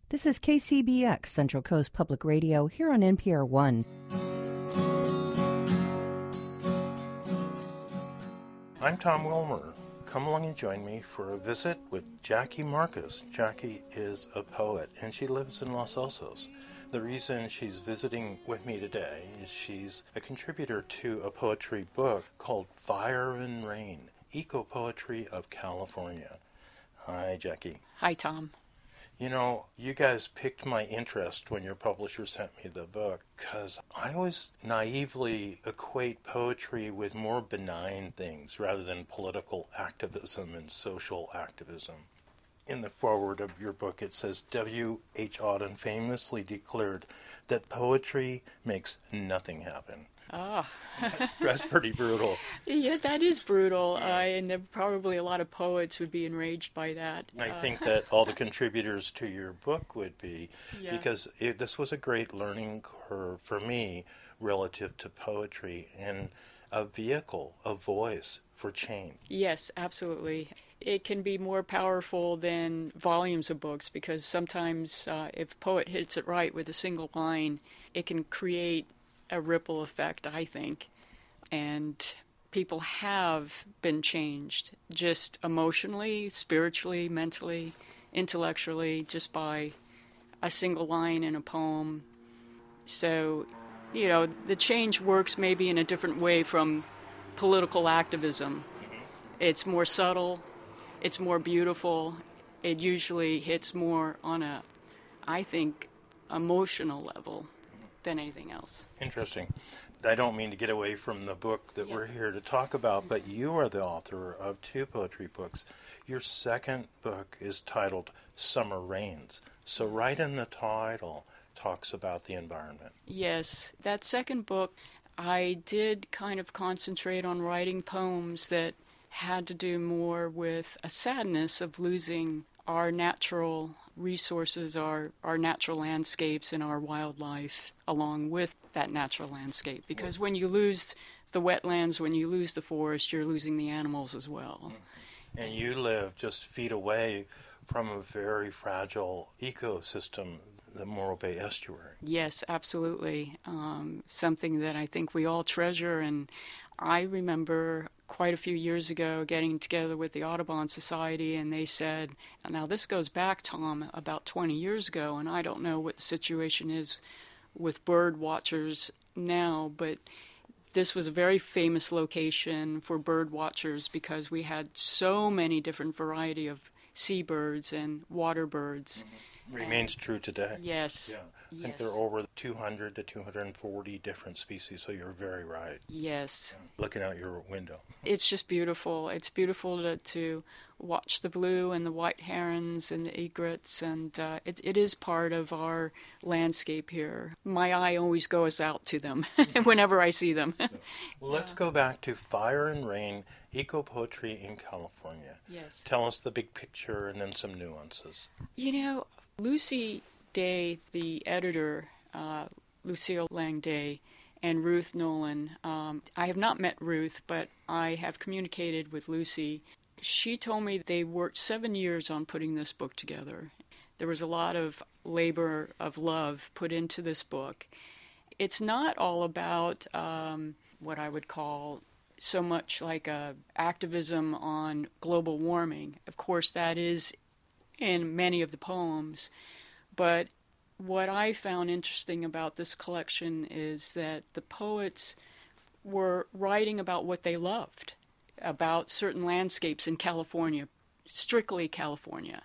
This is KCBX, Central Coast Public Radio, here on NPR One. I'm Tom Wilmer. Come along and join me for a visit with Jackie Marcus. Jackie is a poet, and she lives in Los Osos. The reason she's visiting with me today is she's a contributor to a poetry book called Fire and Rain, Eco-Poetry of California. Hi, Jackie. Hi, Tom. You know, you guys picked my interest when your publisher sent me the book, because I always naively equate poetry with more benign things rather than political activism and social activism. In the foreword of your book, it says, W.H. Auden famously declared that poetry makes nothing happen. Ah. That's pretty brutal. Yeah, that is brutal, and there probably a lot of poets would be enraged by that. I think that all the contributors to your book would be, because this was a great learning curve for me relative to poetry and a vehicle, a voice for change. Yes, absolutely. It can be more powerful than volumes of books, because sometimes if a poet hits it right with a single line, it can create a ripple effect, I think. And people have been changed, just emotionally, spiritually, mentally, intellectually, just by a single line in a poem. So, you know, the change works maybe in a different way from political activism. It's more subtle, it's more beautiful, it usually hits more on a, I think, emotional level than anything else. Interesting. I don't mean to get away from the book that we're here to talk about, but you are the author of two poetry books. Your second book is titled Summer Rains. So right in the title talks about the environment. Yes. That second book, I did kind of concentrate on writing poems that had to do more with a sadness of losing our natural resources, our natural landscapes, and our wildlife along with that natural landscape. Because when you lose the wetlands, when you lose the forest, you're losing the animals as well. And you live just feet away from a very fragile ecosystem, the Morro Bay Estuary. Yes, absolutely. Something that I think we all treasure. And I remember quite a few years ago getting together with the Audubon Society, and they said, now this goes back, Tom, about 20 years ago, and I don't know what the situation is with bird watchers now, but this was a very famous location for bird watchers because we had so many different variety of seabirds and water birds. Remains true today. Yes. Yeah. I think there are over 200 to 240 different species, so you're very right. Yes. Looking out your window. It's just beautiful. It's beautiful to watch the blue and the white herons and the egrets, and it is part of our landscape here. My eye always goes out to them whenever I see them. Well, let's go back to Fire and Rain, Eco-Poetry in California. Yes. Tell us the big picture and then some nuances. You know, Lucy Day, the editor, Lucille Lang Day, and Ruth Nolan. I have not met Ruth, but I have communicated with Lucy. She told me they worked 7 years on putting this book together. There was a lot of labor of love put into this book. It's not all about what I would call so much like activism on global warming. Of course, that is in many of the poems. But what I found interesting about this collection is that the poets were writing about what they loved, about certain landscapes in California, strictly California.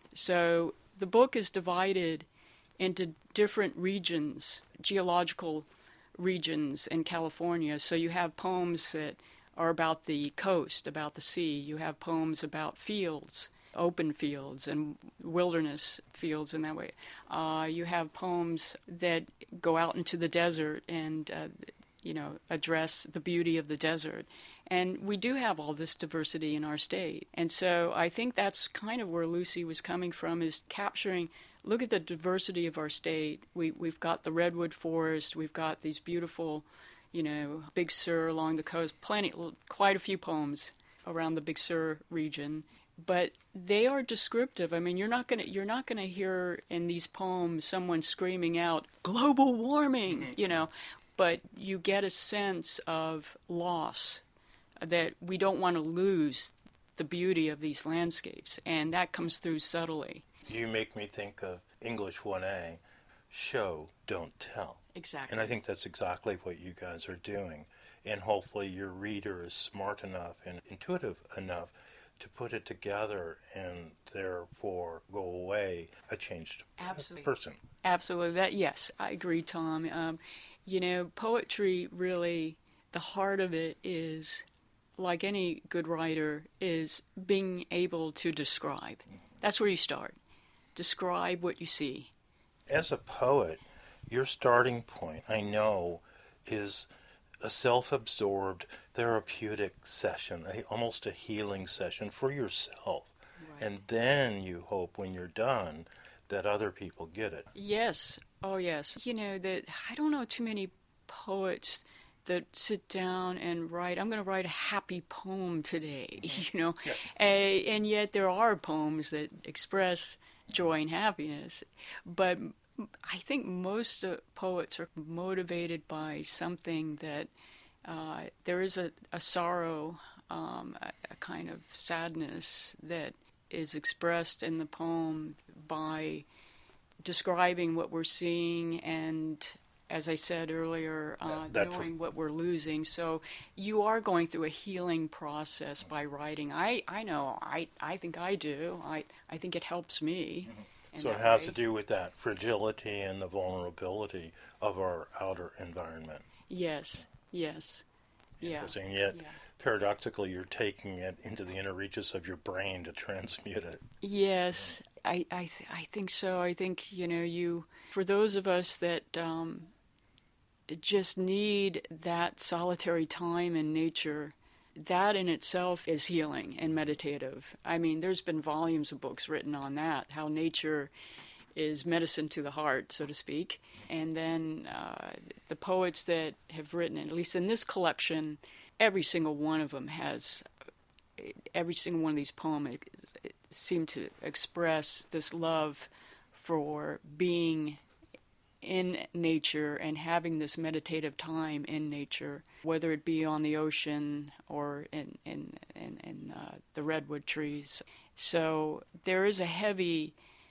So the book is divided into different regions, geological regions in California. So you have poems that are about the coast, about the sea. You have poems about fields, open fields and wilderness fields in that way. You have poems that go out into the desert and, address the beauty of the desert. And we do have all this diversity in our state. And so I think that's kind of where Lucy was coming from, is capturing, look at the diversity of our state. We've got the redwood forest. We've got these beautiful, Big Sur along the coast. Quite a few poems around the Big Sur region. but they are descriptive. I mean, you're not gonna hear in these poems someone screaming out global warming, but you get a sense of loss, that we don't want to lose the beauty of these landscapes, and that comes through subtly. You make me think of English 1A, show, don't tell. Exactly. And I think that's exactly what you guys are doing. And hopefully your reader is smart enough and intuitive enough to put it together and therefore go away a changed person. Absolutely. Yes, I agree, Tom. Poetry really, the heart of it is, like any good writer, is being able to describe. That's where you start. Describe what you see. As a poet, your starting point, I know, is a self-absorbed therapeutic session, almost a healing session for yourself. Right. And then you hope when you're done that other people get it. Yes. Oh, yes. That I don't know too many poets that sit down and write, I'm going to write a happy poem today, Yeah. And yet there are poems that express joy and happiness. But I think most poets are motivated by something that there is a sorrow, a kind of sadness that is expressed in the poem by describing what we're seeing and, as I said earlier, knowing what we're losing. So you are going through a healing process by writing. I know. I think I do. I think it helps me. Mm-hmm. So it has to do with that fragility and the vulnerability of our outer environment. Yes. Interesting. Yet, paradoxically, you're taking it into the inner reaches of your brain to transmute it. Yes, I think so. I think, for those of us that just need that solitary time in nature, that in itself is healing and meditative. I mean, there's been volumes of books written on that, how nature is medicine to the heart, so to speak. And then the poets that have written, at least in this collection, every single one of them has, every single one of these poems seem to express this love for being in nature and having this meditative time in nature, whether it be on the ocean or in the redwood trees. So there is a heavy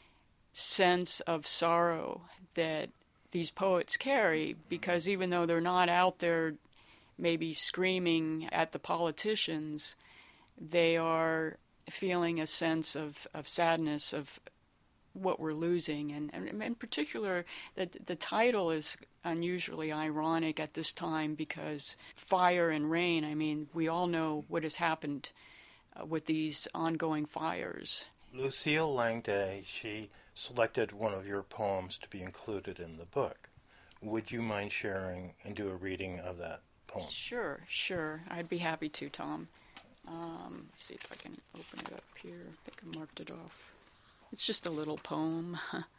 sense of sorrow that these poets carry, because even though they're not out there maybe screaming at the politicians, they are feeling a sense of sadness of what we're losing. And in particular, that the title is unusually ironic at this time, because fire and rain, I mean, we all know what has happened with these ongoing fires. Lucille Langday, she selected one of your poems to be included in the book. Would you mind sharing and do a reading of that poem? Sure. I'd be happy to, Tom. Let's see if I can open it up here. I think I marked it off. It's just a little poem.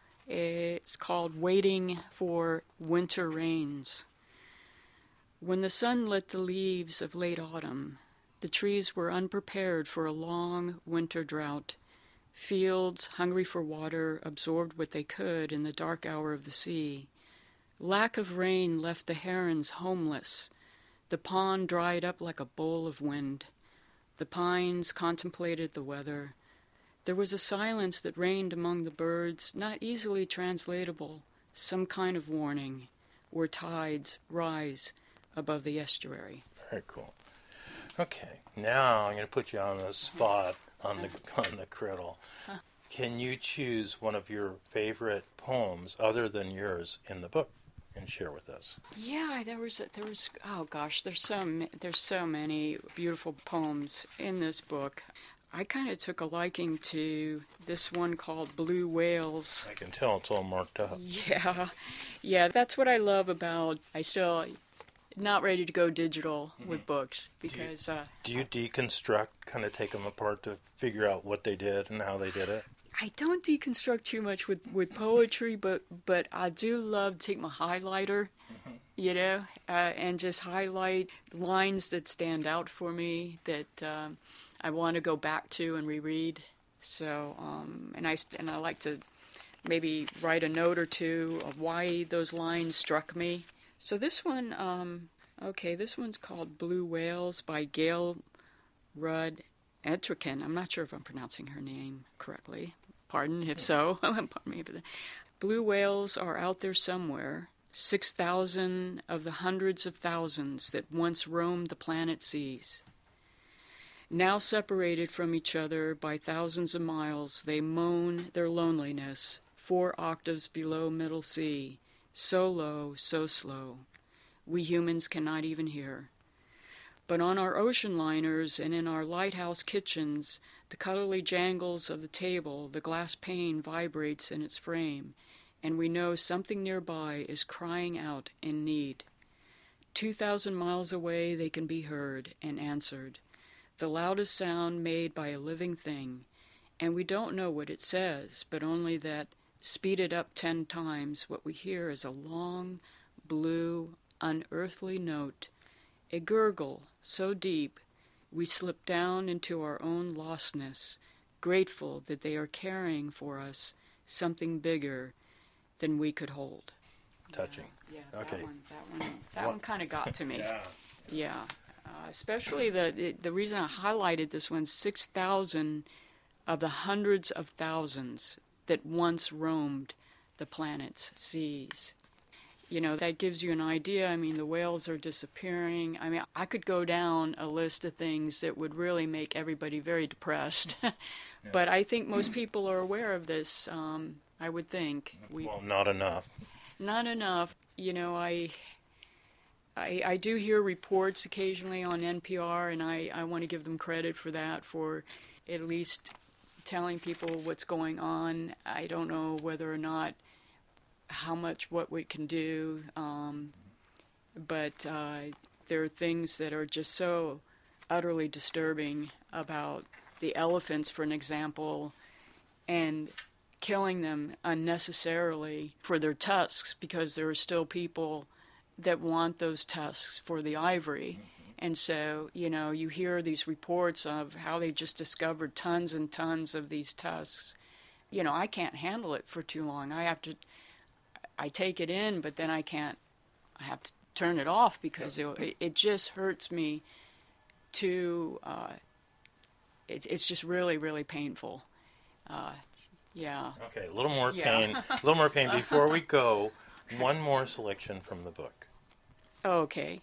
It's called Waiting for Winter Rains. When the sun lit the leaves of late autumn, the trees were unprepared for a long winter drought. Fields, hungry for water, absorbed what they could in the dark hour of the sea. Lack of rain left the herons homeless. The pond dried up like a bowl of wind. The pines contemplated the weather. There was a silence that reigned among the birds, not easily translatable, some kind of warning, where tides rise above the estuary. Very cool. Okay, now I'm going to put you on the spot on the criddle. Can you choose one of your favorite poems other than yours in the book and share with us? Yeah, there was oh gosh, there's so many beautiful poems in this book. I kind of took a liking to this one called Blue Whales. I can tell it's all marked up. Yeah, that's what I love about, I still not ready to go digital with books, because... Do you deconstruct, kind of take them apart to figure out what they did and how they did it? I don't deconstruct too much with poetry, but I do love to take my highlighter and just highlight lines that stand out for me that I want to go back to and reread. So, and I like to maybe write a note or two of why those lines struck me. So this one, this one's called Blue Whales by Gail Rudd Etrican. I'm not sure if I'm pronouncing her name correctly. Pardon if so. Pardon me for that. Blue whales are out there somewhere, 6,000 of the hundreds of thousands that once roamed the planet's seas. Now separated from each other by thousands of miles, they moan their loneliness, 4 octaves below middle sea, so low, so slow. We humans cannot even hear. But on our ocean liners and in our lighthouse kitchens, the cuddly jangles of the table, the glass pane vibrates in its frame, and we know something nearby is crying out in need. 2,000 miles away they can be heard and answered, the loudest sound made by a living thing, and we don't know what it says, but only that, speeded up 10 times, what we hear is a long, blue, unearthly note, a gurgle so deep we slip down into our own lostness, grateful that they are carrying for us something bigger than we could hold. Touching. Yeah, okay. That one kind of got to me. Yeah. Especially the reason I highlighted this one, 6,000 of the hundreds of thousands that once roamed the planet's seas. That gives you an idea. I mean, the whales are disappearing. I mean, I could go down a list of things that would really make everybody very depressed. But I think most people are aware of this, I would think. Well, not enough. Not enough. I do hear reports occasionally on NPR, and I want to give them credit for that, for at least telling people what's going on. I don't know whether or not what we can do, but there are things that are just so utterly disturbing about the elephants, for an example, and killing them unnecessarily for their tusks, because there are still people that want those tusks for the ivory. And so, you hear these reports of how they just discovered tons and tons of these tusks. I can't handle it for too long. I take it in, but then I have to turn it off, because it just hurts me it's just really, really painful. Yeah. Okay, a little more pain. A little more pain. Before we go, one more selection from the book. Okay.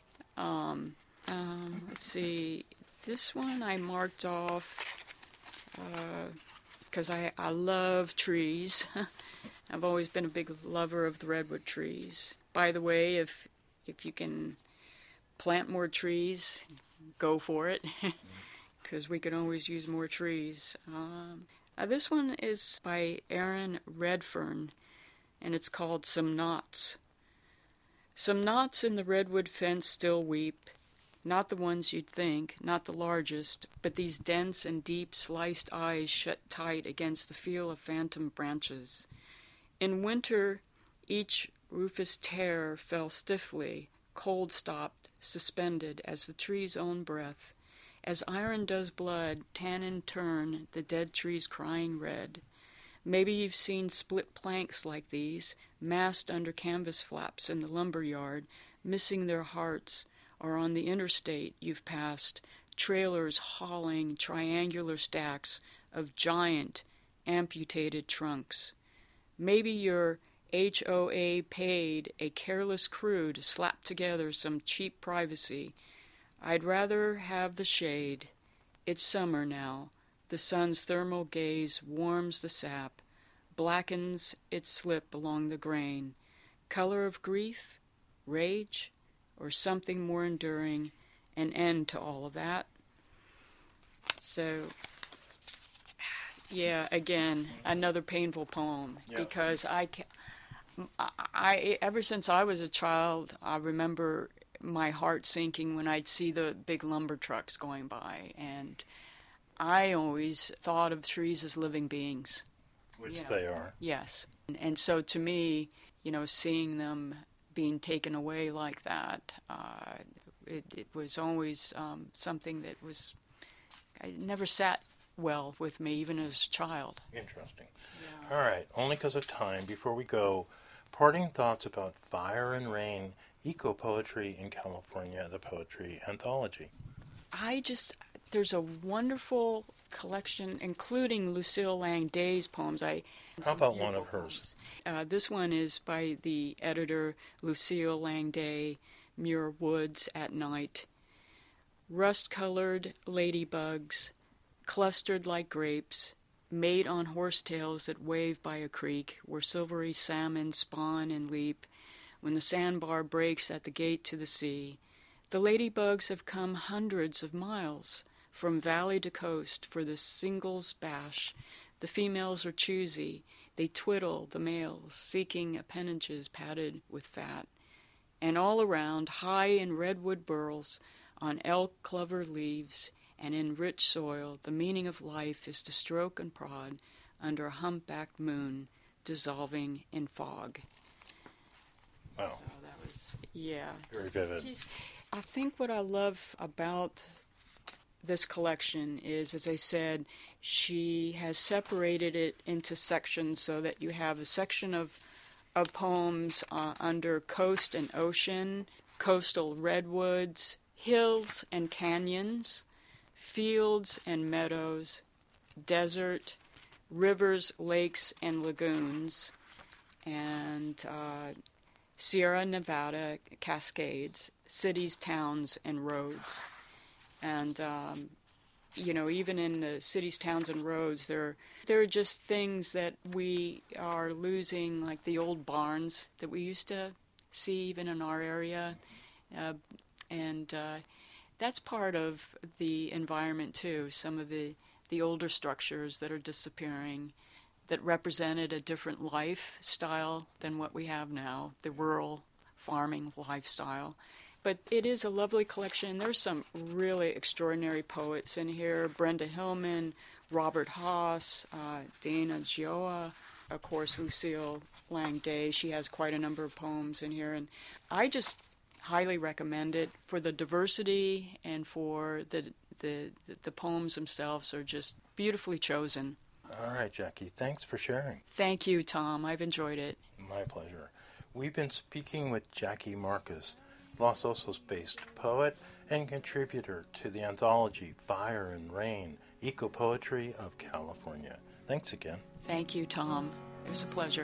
Let's see. This one I marked off because I love trees. I've always been a big lover of the redwood trees. By the way, if you can plant more trees, go for it, because we could always use more trees. This one is by Aaron Redfern, and it's called Some Knots. Some knots in the redwood fence still weep, not the ones you'd think, not the largest, but these dense and deep sliced eyes shut tight against the feel of phantom branches. In winter, each rufous tear fell stiffly, cold-stopped, suspended as the tree's own breath. As iron does blood, tannin turn the dead trees crying red. Maybe you've seen split planks like these, massed under canvas flaps in the lumber yard, missing their hearts, or on the interstate you've passed, trailers hauling triangular stacks of giant, amputated trunks. Maybe your HOA paid a careless crew to slap together some cheap privacy. I'd rather have the shade. It's summer now. The sun's thermal gaze warms the sap, blackens its slip along the grain. Color of grief, rage, or something more enduring, an end to all of that. So, yeah, again, another painful poem, because I ever since I was a child, I remember my heart sinking when I'd see the big lumber trucks going by, and I always thought of trees as living beings. Which they are. Yes. And so to me, seeing them being taken away like that. It was always something that I never sat well with me, even as a child. Interesting. Yeah. All right, only because of time, before we go, parting thoughts about Fire and Rain, Eco-Poetry in California, the Poetry Anthology. There's a wonderful collection, including Lucille Lang Day's poems. How about one of hers? This one is by the editor, Lucille Lang Day, Muir Woods at Night. Rust-colored ladybugs, clustered like grapes, mate on horsetails that wave by a creek, where silvery salmon spawn and leap, when the sandbar breaks at the gate to the sea. The ladybugs have come hundreds of miles, from valley to coast, for the singles bash. The females are choosy. They twiddle the males, seeking appendages padded with fat. And all around, high in redwood burls, on elk clover leaves, and in rich soil, the meaning of life is to stroke and prod under a humpbacked moon dissolving in fog. Wow. So that was, yeah. Very vivid. I think what I love about this collection is, as I said, she has separated it into sections so that you have a section of poems under coast and ocean, coastal redwoods, hills and canyons, fields and meadows, desert, rivers, lakes, and lagoons, and Sierra Nevada Cascades, cities, towns, and roads. And, even in the cities, towns, and roads, there are just things that we are losing, like the old barns that we used to see even in our area. And that's part of the environment, too. Some of the older structures that are disappearing that represented a different lifestyle than what we have now, the rural farming lifestyle. But it is a lovely collection. There's some really extraordinary poets in here. Brenda Hillman, Robert Haas, Dana Gioia, of course, Lucille Lang Day. She has quite a number of poems in here. And I just highly recommend it for the diversity and for the poems themselves are just beautifully chosen. All right, Jackie. Thanks for sharing. Thank you, Tom. I've enjoyed it. My pleasure. We've been speaking with Jackie Marcus, Los Osos-based poet and contributor to the anthology Fire and Rain, Eco-Poetry of California. Thanks again. Thank you, Tom. It was a pleasure.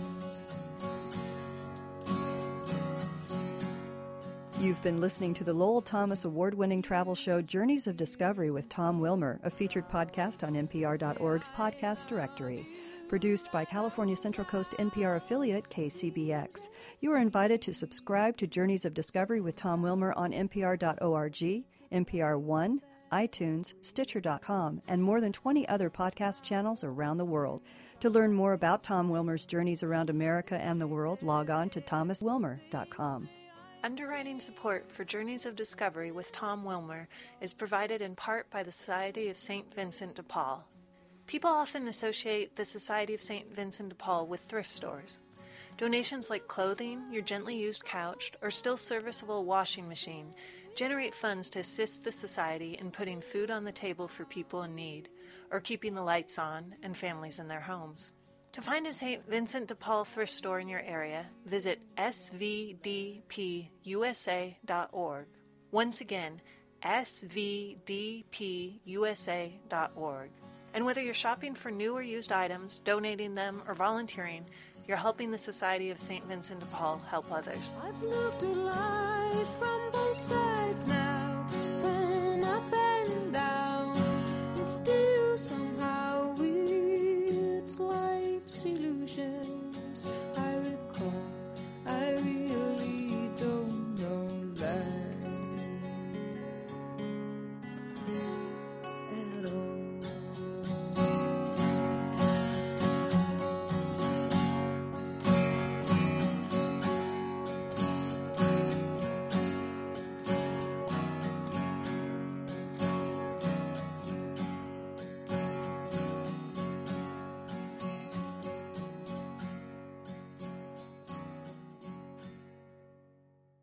You've been listening to the Lowell Thomas award-winning travel show Journeys of Discovery with Tom Wilmer, a featured podcast on NPR.org's podcast directory. Produced by California Central Coast NPR affiliate KCBX. You are invited to subscribe to Journeys of Discovery with Tom Wilmer on NPR.org, NPR One, iTunes, Stitcher.com, and more than 20 other podcast channels around the world. To learn more about Tom Wilmer's journeys around America and the world, log on to thomaswilmer.com. Underwriting support for Journeys of Discovery with Tom Wilmer is provided in part by the Society of St. Vincent de Paul. People often associate the Society of St. Vincent de Paul with thrift stores. Donations like clothing, your gently used couch, or still serviceable washing machine generate funds to assist the Society in putting food on the table for people in need, or keeping the lights on and families in their homes. To find a St. Vincent de Paul thrift store in your area, visit svdpusa.org. Once again, svdpusa.org. And whether you're shopping for new or used items, donating them, or volunteering, you're helping the Society of St. Vincent de Paul help others. I've looked at life from both sides now, been up and down, and still